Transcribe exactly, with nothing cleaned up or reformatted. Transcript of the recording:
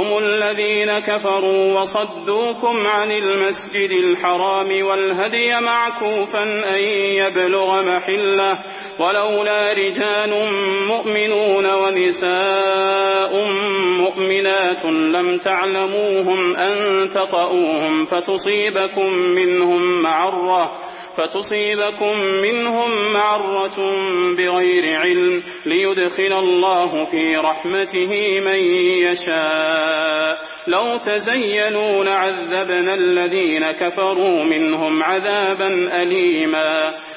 هم الذين كفروا وصدوكم عن المسجد الحرام والهدي معكوفا أن يبلغ محله ولولا رجال مؤمنون ونساء مؤمنات لم تعلموهم أن تطؤوهم فتصيبكم منهم معرة فتصيبكم منهم معرة بغير علم ليدخل الله في رحمته من يشاء لو تزينوا لعذبنا الذين كفروا منهم عذابا أليما